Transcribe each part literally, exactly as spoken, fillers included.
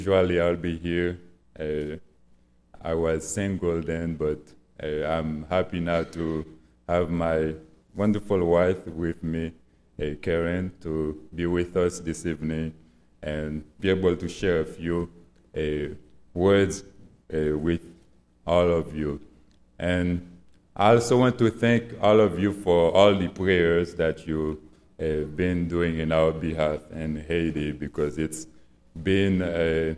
Usually I'll be here. Uh, I was single then, but uh, I'm happy now to have my wonderful wife with me, uh, Karen, to be with us this evening and be able to share a few uh, words uh, with all of you. And I also want to thank all of you for all the prayers that you've uh, been doing in our behalf in Haiti, because it's been uh,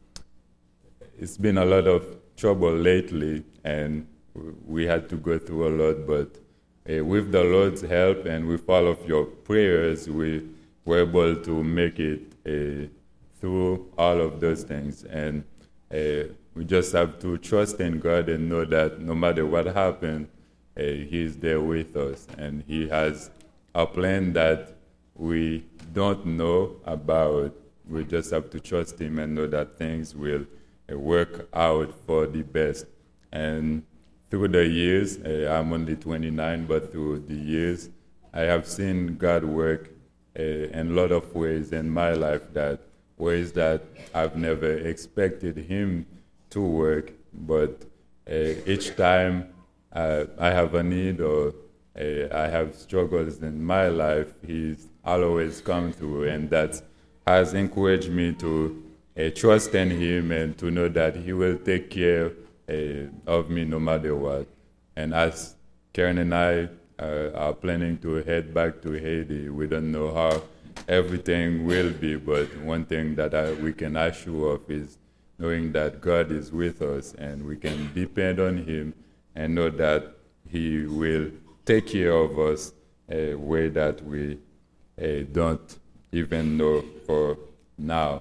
it's been a lot of trouble lately, and we had to go through a lot. But uh, with the Lord's help and with all of your prayers, we were able to make it uh, through all of those things. And uh, we just have to trust in God and know that no matter what happens, uh, He's there with us, and He has a plan that we don't know about. We just have to trust Him and know that things will uh, work out for the best. And through the years, uh, I'm only twenty-nine, but through the years, I have seen God work uh, in a lot of ways in my life, that ways that I've never expected Him to work. But uh, each time uh, I have a need or uh, I have struggles in my life, He's always come through, and that has encouraged me to uh, trust in Him and to know that He will take care uh, of me no matter what. And as Karen and I uh, are planning to head back to Haiti, we don't know how everything will be, but one thing that I, we can assure of is knowing that God is with us, and we can depend on Him and know that He will take care of us a way that we uh, don't even know for now.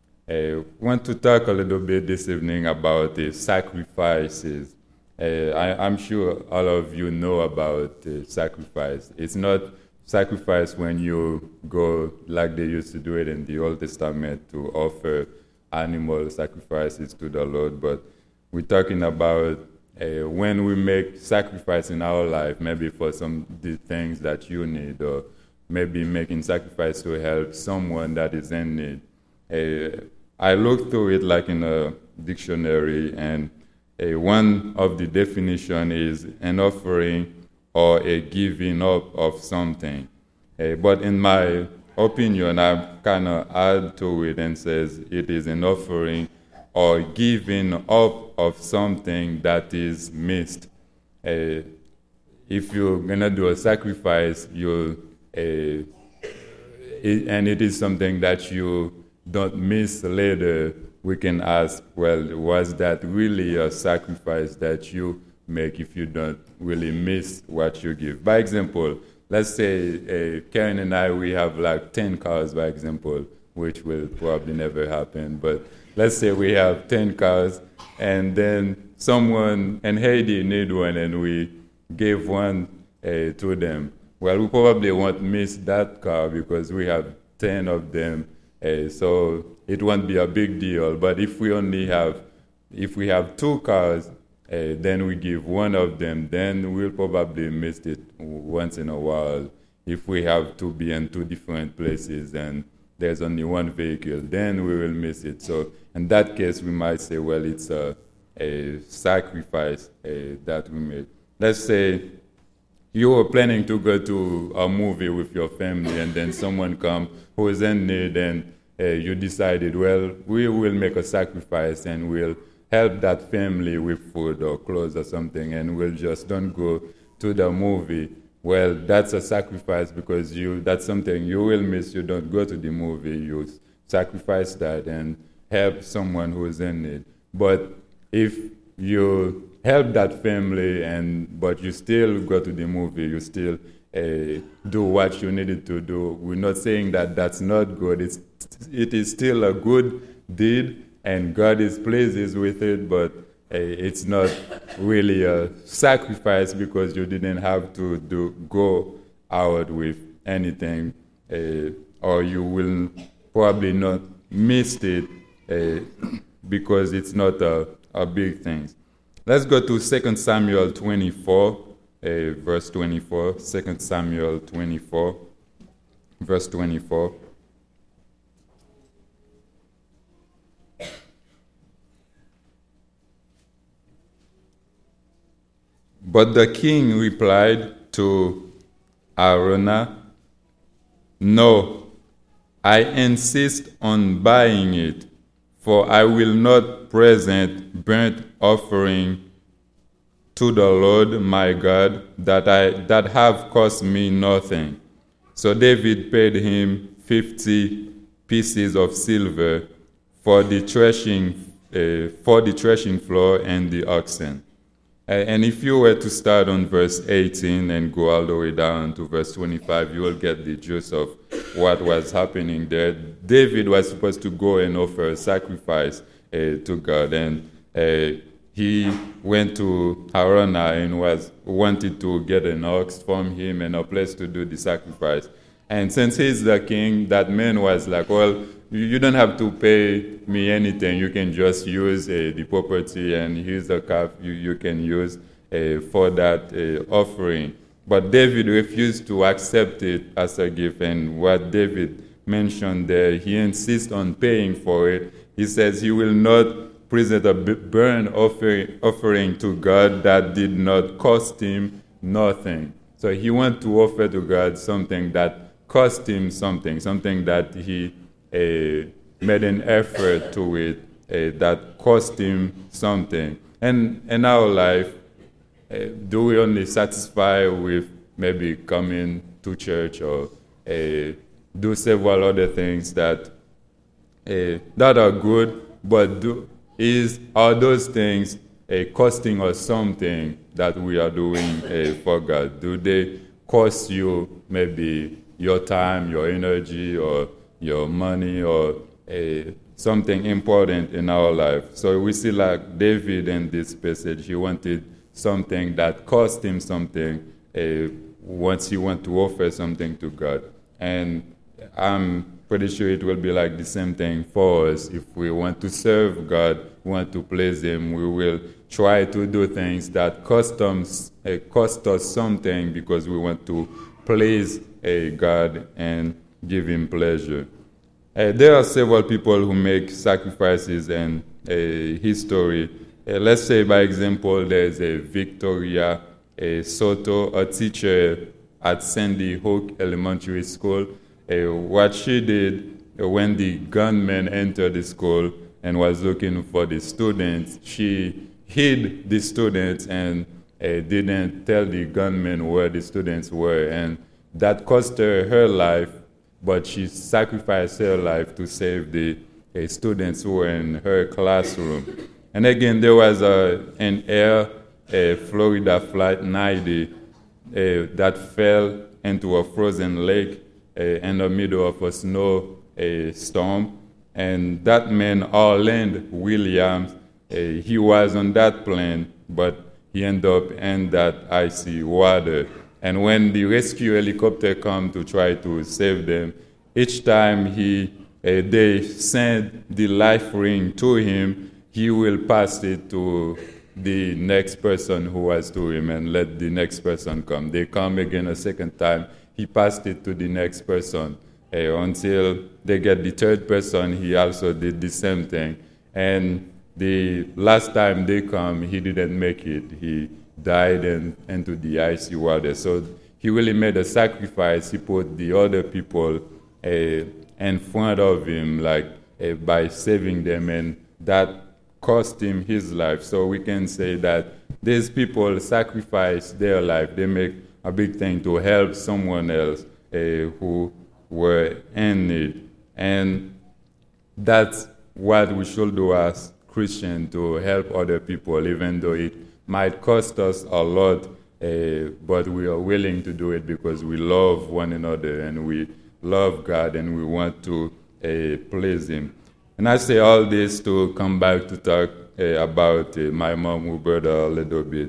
I want to talk a little bit this evening about the sacrifices. Uh, I, I'm sure all of you know about uh, sacrifice. It's not sacrifice when you go like they used to do it in the Old Testament to offer animal sacrifices to the Lord, but we're talking about uh, when we make sacrifice in our life, maybe for some the things that you need, or maybe making sacrifice to help someone that is in need. Uh, I looked through it like in a dictionary, and uh, one of the definition is an offering or a giving up of something. Uh, but in my opinion, I kind of add to it and says it is an offering or giving up of something that is missed. Uh, if you're gonna do a sacrifice, you uh, it, and it is something that you don't miss later, we can ask, well, was that really a sacrifice that you make if you don't really miss what you give? By example, let's say uh, Karen and I, we have like ten cars, by example, which will probably never happen, but let's say we have ten cars, and then someone in Haiti need one, and we gave one uh, to them. Well, we probably won't miss that car because we have ten of them, uh, so it won't be a big deal. But if we only have, if we have two cars, uh, then we give one of them, then we'll probably miss it once in a while. If we have to be in two different places and there's only one vehicle, then we will miss it. So in that case, we might say, well, it's a, a sacrifice uh, that we made. Let's say you were planning to go to a movie with your family, and then someone come who is in need, and uh, you decided, well, we will make a sacrifice and we'll help that family with food or clothes or something, and we'll just don't go to the movie. Well, that's a sacrifice because you that's something you will miss. You don't go to the movie. You sacrifice that and help someone who is in need. But if you help that family, and but you still go to the movie, you still uh, do what you needed to do. We're not saying that that's not good. It's, it is still a good deed, and God is pleased with it, but uh, it's not really a sacrifice because you didn't have to do go out with anything, uh, or you will probably not miss it uh, because it's not a, a big thing. Let's go to Second Samuel twenty-four, uh, verse twenty-four. Second Samuel twenty-four, verse twenty-four. But the king replied to Araunah, "No, I insist on buying it, for I will not present burnt offering to the Lord my God that I that have cost me nothing." So David paid him fifty pieces of silver for the threshing uh, for the threshing floor and the oxen. Uh, and if you were to start on verse eighteen and go all the way down to verse twenty-five, you will get the gist of what was happening there. David was supposed to go and offer a sacrifice uh, to God, and uh, he went to Araunah and was wanted to get an ox from him and a place to do the sacrifice. And since he's the king, that man was like, "Well, you don't have to pay me anything. You can just use uh, the property, and here's the calf you, you can use uh, for that uh, offering." But David refused to accept it as a gift. And what David mentioned there, he insists on paying for it. He says he will not present a burnt offering, offering to God that did not cost him nothing. So he wants to offer to God something that cost him something, something that he uh, made an effort to it, uh, that cost him something. And in our life, uh, do we only satisfy with maybe coming to church or uh, do several other things that uh, that are good, but do, is are those things uh, costing us something that we are doing uh, for God? Do they cost you maybe your time, your energy, or your money, or uh, something important in our life? So we see like David in this passage, he wanted something that cost him something uh, once he went to offer something to God. And I'm pretty sure it will be like the same thing for us. If we want to serve God, want to please him, we will try to do things that cost us, uh, cost us something because we want to please uh, God and give him pleasure. Uh, there are several people who make sacrifices in uh, history. Uh, let's say, by example, there's a Victoria uh, Soto, a teacher at Sandy Hook Elementary School. Uh, what she did uh, when the gunman entered the school and was looking for the students, she hid the students and uh, didn't tell the gunman where the students were. And that cost her her life, but she sacrificed her life to save the uh, students who were in her classroom. And again, there was a, an Air uh, Florida Flight ninety uh, that fell into a frozen lake uh, in the middle of a snow uh, storm. And that man, Orland Williams, uh, he was on that plane, but he ended up in that icy water. And when the rescue helicopter come to try to save them, each time he uh, they send the life ring to him, he will pass it to the next person who was to him and let the next person come. They come again a second time, he passed it to the next person uh, until they get the third person. He also did the same thing. And the last time they come, he didn't make it. He died in, into the icy water. So he really made a sacrifice. He put the other people uh, in front of him, like uh, by saving them, and that cost him his life. So we can say that these people sacrifice their life. They make a big thing to help someone else uh, who were in need. And that's what we should do as Christians, to help other people, even though it might cost us a lot, uh, but we are willing to do it because we love one another and we love God and we want to uh, please him. And I say all this to come back to talk uh, about uh, my mom, Roberta, a little bit.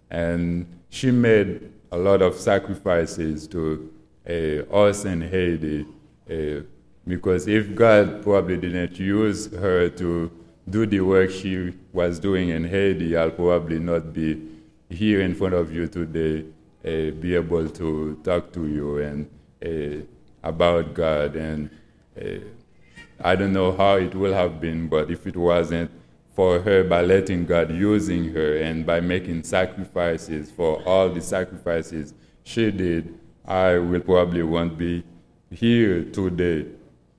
And she made a lot of sacrifices to uh, us in Haiti, uh, because if God probably didn't use her to do the work she was doing in Haiti, I'll probably not be here in front of you today, uh, be able to talk to you and uh, about God. And uh, I don't know how it will have been, but if it wasn't for her by letting God using her and by making sacrifices for all the sacrifices she did, I will probably won't be here today.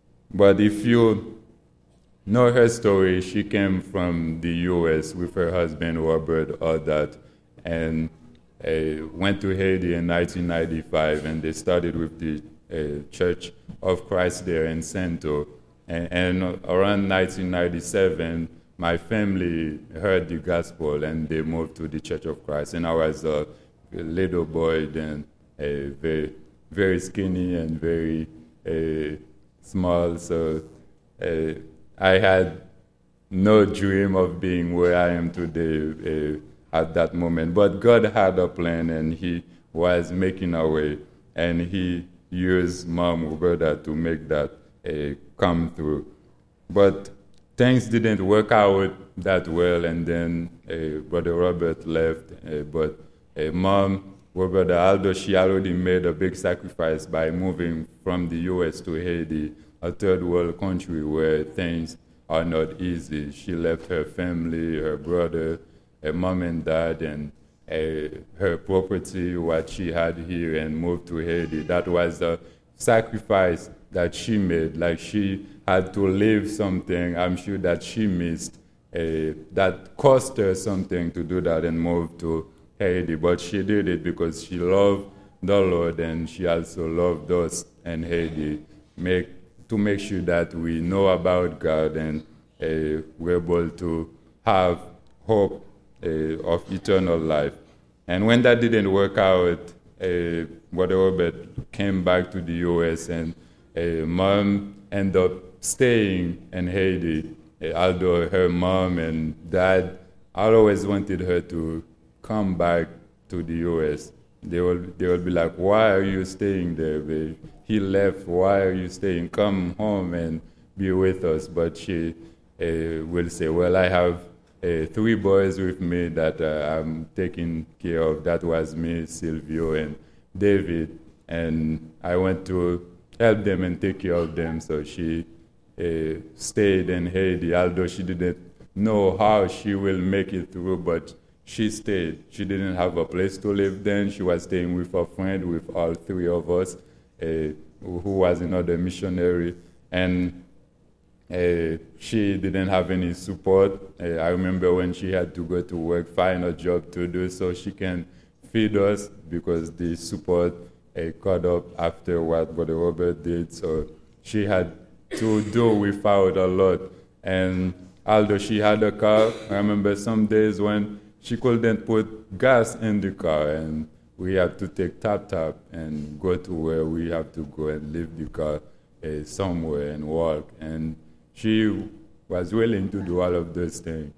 But if you know her story, she came from the U S with her husband, Robert Odat, and uh, went to Haiti in nineteen ninety-five, and they started with the uh, Church of Christ there in Santo. And, and around nineteen ninety-seven, my family heard the gospel, and they moved to the Church of Christ. And I was a little boy then, uh, very, very skinny and very uh, small, so uh, I had no dream of being where I am today uh, at that moment. But God had a plan, and He was making a way, and He used Mom Roberta to make that uh, come through. But things didn't work out that well, and then uh, Brother Robert left. Uh, but uh, Mom Roberta, although she already made a big sacrifice by moving from the U S to Haiti, a third world country where things are not easy. She left her family, her brother, her mom and dad, and uh, her property, what she had here, and moved to Haiti. That was a sacrifice that she made. Like, she had to leave something, I'm sure, that she missed, uh, that cost her something to do that and move to Haiti. But she did it because she loved the Lord, and she also loved us in Haiti. Make to make sure that we know about God, and uh, we're able to have hope uh, of eternal life. And when that didn't work out, uh, Brother Robert came back to the U S, and uh, Mom ended up staying in Haiti, uh, although her mom and dad always wanted her to come back to the U S. They will, they will be like, why are you staying there, babe? He left, why are you staying? Come home and be with us. But she uh, will say, well, I have uh, three boys with me that uh, I'm taking care of. That was me, Silvio, and David. And I went to help them and take care of them. So she uh, stayed in Haiti, although she didn't know how she will make it through, but she stayed. She didn't have a place to live then. She was staying with a friend, with all three of us, uh, who was another missionary. And uh, she didn't have any support. Uh, I remember when she had to go to work, find a job to do so she can feed us, because the support uh, caught up after what Brother Robert did. So she had to do without a lot. And although she had a car, I remember some days when she couldn't put gas in the car, and we had to take tap-tap and go to where we have to go and leave the car uh, somewhere and walk. And she was willing to do all of those things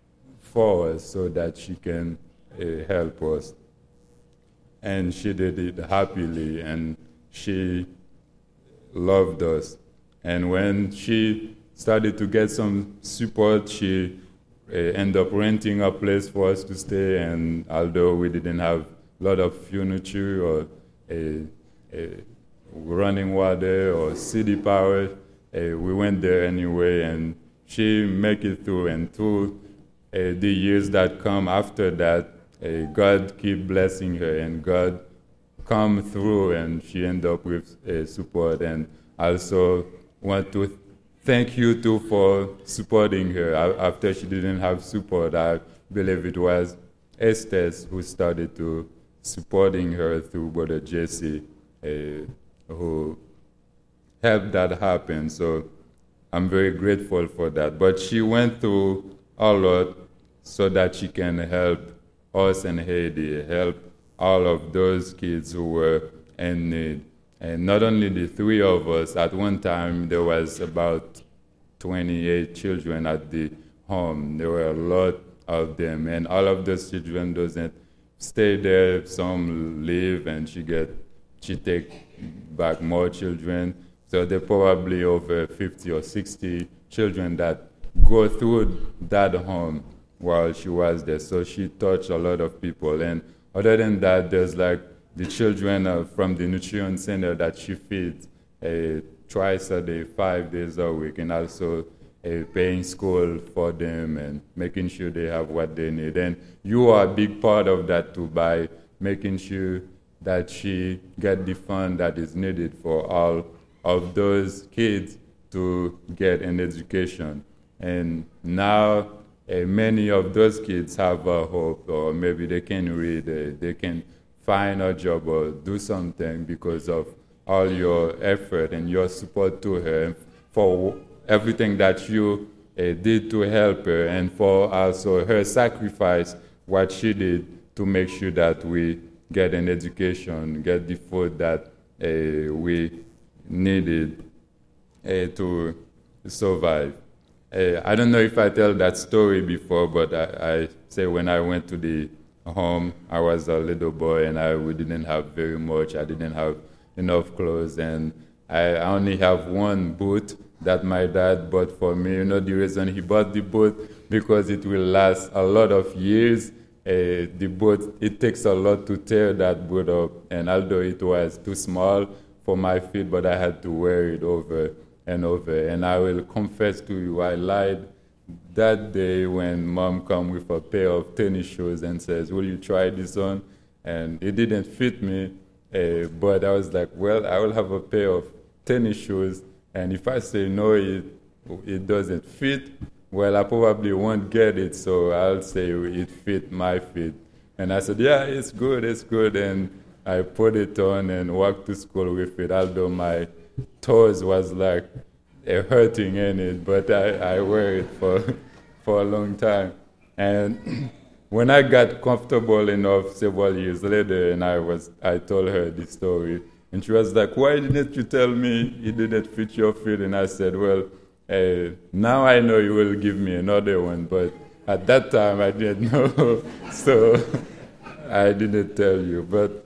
for us so that she can uh, help us. And she did it happily, and she loved us. And when she started to get some support, she uh, ended up renting a place for us to stay. And although we didn't have a lot of furniture or a, a running water or city power, uh, we went there anyway, and she made it through. And through uh, the years that come after that, uh, God keep blessing her, and God come through, and she ended up with uh, support. And also want to thank you too for supporting her. After she didn't have support, I believe it was Estes who started to supporting her through Brother Jesse, uh, who helped that happen. So I'm very grateful for that. But she went through a lot so that she can help us in Haiti, help all of those kids who were in need. And not only the three of us, at one time there was about twenty-eight children at the home. There were a lot of them, and all of those children doesn't stay there. Some leave, and she get she take back more children. So there are probably over fifty or sixty children that go through that home while she was there. So she touched a lot of people. And other than that, there's like the children uh, from the nutrition center that she feeds uh, twice a day, five days a week, and also uh, paying school for them and making sure they have what they need. And you are a big part of that too, by making sure that she get the fund that is needed for all of those kids to get an education. And now uh, many of those kids have a hope, or maybe they can read, uh, they can find a job or do something because of all your effort and your support to her, and for everything that you uh, did to help her, and for also her sacrifice, what she did to make sure that we get an education, get the food that uh, we needed uh, to survive. Uh, I don't know if I tell that story before, but I, I say when I went to the home, I was a little boy and I we didn't have very much. I didn't have enough clothes, and I only have one boot that my dad bought for me. You know the reason he bought the boot? Because it will last a lot of years. Uh, the boot, it takes a lot to tear that boot up, and although it was too small for my feet, but I had to wear it over and over. And I will confess to you, I lied that day when mom come with a pair of tennis shoes and says, will you try this on? And it didn't fit me, uh, but I was like, well, I will have a pair of tennis shoes, and if I say no, it, it doesn't fit, well, I probably won't get it, so I'll say it fit my feet. And I said, yeah, it's good, it's good, and I put it on and walked to school with it, although my toes was like uh, hurting in it, but I, I wear it for, for a long time. And when I got comfortable enough several years later, and I was, I told her the story, and she was like, why didn't you tell me it didn't fit your feet? And I said, well, uh, now I know you will give me another one, but at that time I didn't know, so I didn't tell you. But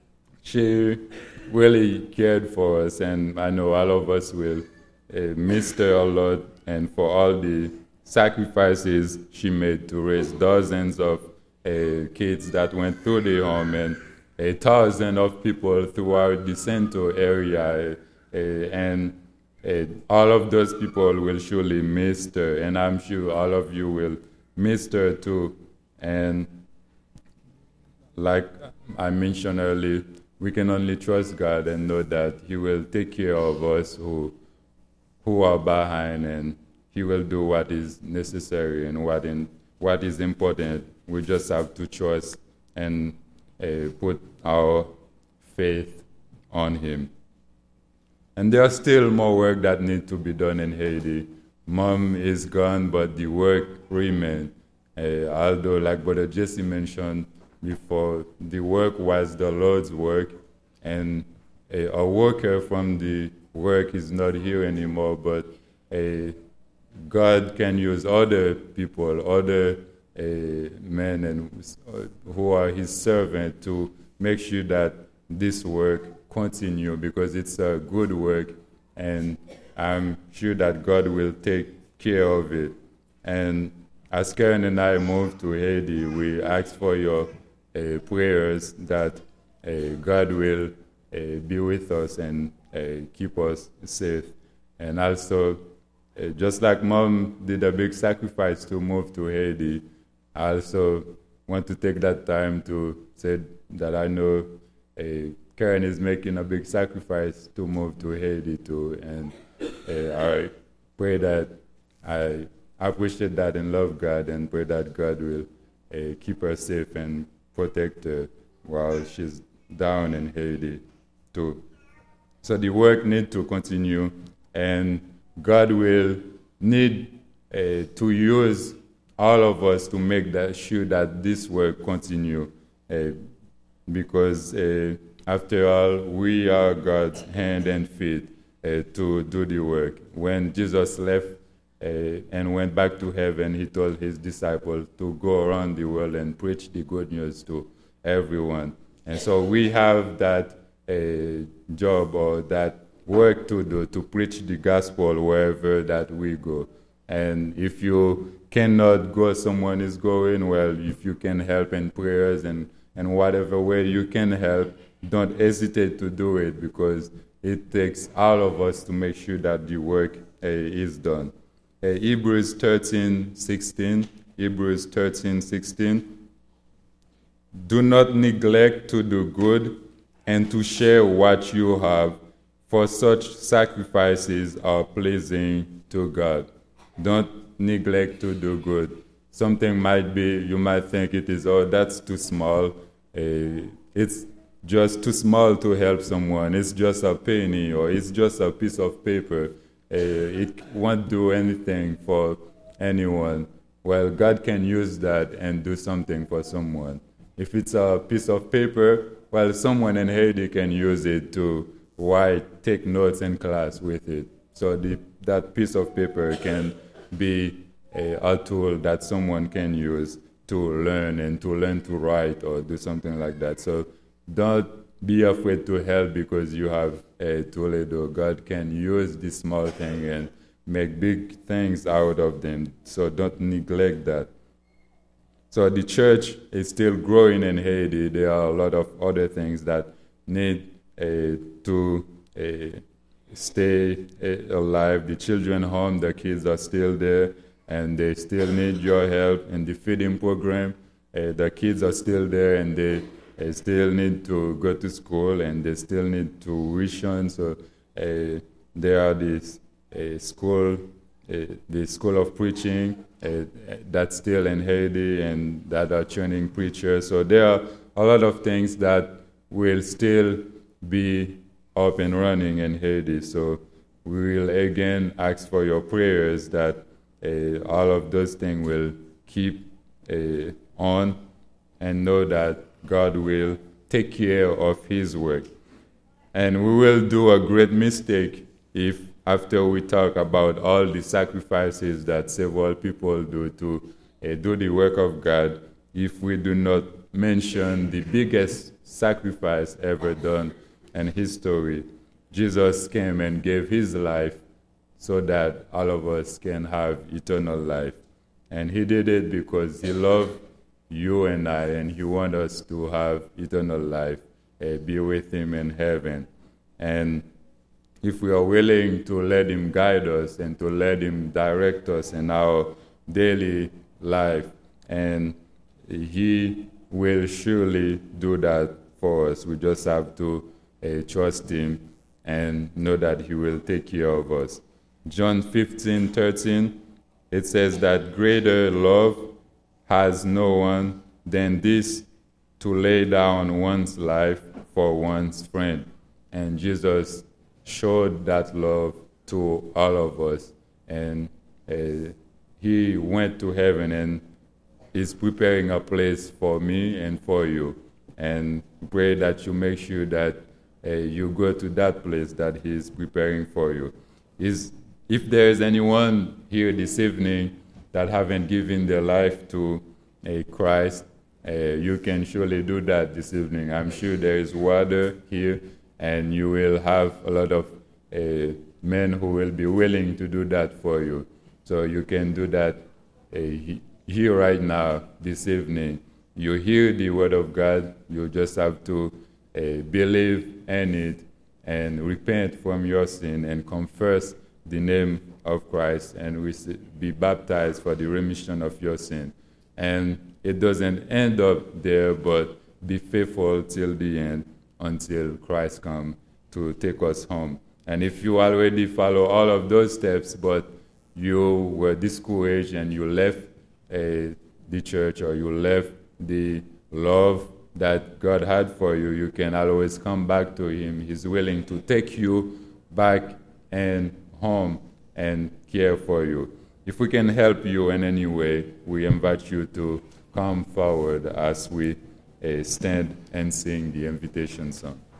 she really cared for us, and I know all of us will uh, miss her a lot, and for all the sacrifices she made to raise dozens of uh, kids that went through the home, and a thousand of people throughout the Cento area, uh, and uh, all of those people will surely miss her, and I'm sure all of you will miss her too. And like I mentioned earlier, we can only trust God and know that He will take care of us who who are behind, and He will do what is necessary and what in what is important. We just have to trust and uh, put our faith on Him. And there's still more work that needs to be done in Haiti. Mom is gone, but the work remains. Uh, although, like Brother Jesse mentioned before, the work was the Lord's work, and a, a worker from the work is not here anymore, but a, God can use other people, other uh, men and uh, who are His servant to make sure that this work continue, because it's a good work, and I'm sure that God will take care of it. And as Karen and I moved to Haiti, we asked for your uh, prayers that uh, God will uh, be with us and uh, keep us safe. And also, uh, just like Mom did a big sacrifice to move to Haiti, I also want to take that time to say that I know uh, Karen is making a big sacrifice to move to Haiti too, and uh, I pray that I appreciate that and love God, and pray that God will uh, keep her safe and protect her while she's down in Haiti too. So the work needs to continue, and God will need uh, to use all of us to make that sure that this work continue, uh, because uh, after all, we are God's hand and feet uh, to do the work. When Jesus left uh, and went back to heaven, He told His disciples to go around the world and preach the good news to everyone. And so we have that uh, job or that work to do, to preach the gospel wherever that we go. And if you cannot go, someone is going, well, if you can help in prayers and, and whatever way you can help, don't hesitate to do it, because it takes all of us to make sure that the work uh, is done. uh, Hebrews thirteen sixteen. Hebrews thirteen sixteen. Do not neglect to do good and to share what you have, for such sacrifices are pleasing to God. Don't neglect to do good. Something might be, you might think it is, oh, that's too small. Uh, it's just too small to help someone. It's just a penny, or it's just a piece of paper. Uh, it won't do anything for anyone. Well, God can use that and do something for someone. If it's a piece of paper, well, someone in Haiti can use it to write, take notes in class with it. So the, that piece of paper can be a, a tool that someone can use to learn and to learn to write or do something like that. So don't be afraid to help because you have a Toledo. God can use this small thing and make big things out of them. So don't neglect that. So the church is still growing in Haiti. There are a lot of other things that need uh, to uh, stay uh, alive. The children home, the kids are still there, and they still need your help in the feeding program. Uh, the kids are still there, and they uh, still need to go to school, and they still need tuition. So uh, there are these uh, school, uh, the school of preaching, Uh, that's still in Haiti, and that are training preachers. So there are a lot of things that will still be up and running in Haiti. So we will again ask for your prayers that uh, all of those things will keep uh, on, and know that God will take care of his work. And we will do a great mistake if after we talk about all the sacrifices that several people do to uh, do the work of God, if we do not mention the biggest sacrifice ever done in history. Jesus came and gave his life so that all of us can have eternal life. And he did it because he loved you and I, and he wants us to have eternal life, uh, be with him in heaven. And if we are willing to let him guide us and to let him direct us in our daily life, and he will surely do that for us. We just have to uh, trust him and know that he will take care of us. John fifteen thirteen, it says that greater love has no one than this, to lay down one's life for one's friend. And Jesus showed that love to all of us, and uh, he went to heaven and is preparing a place for me and for you. And pray that you make sure that uh, you go to that place that he is preparing for you. Is if there is anyone here this evening that haven't given their life to uh, Christ, uh, you can surely do that this evening. I'm sure there is water here, and you will have a lot of uh, men who will be willing to do that for you. So you can do that uh, here right now, this evening. You hear the word of God, you just have to uh, believe in it and repent from your sin and confess the name of Christ and be baptized for the remission of your sin. And it doesn't end up there, but be faithful till the end, until Christ comes to take us home. And if you already follow all of those steps, but you were discouraged and you left uh, the church, or you left the love that God had for you, you can always come back to him. He's willing to take you back and home and care for you. If we can help you in any way, we invite you to come forward as we uh, stand and sing the invitation song.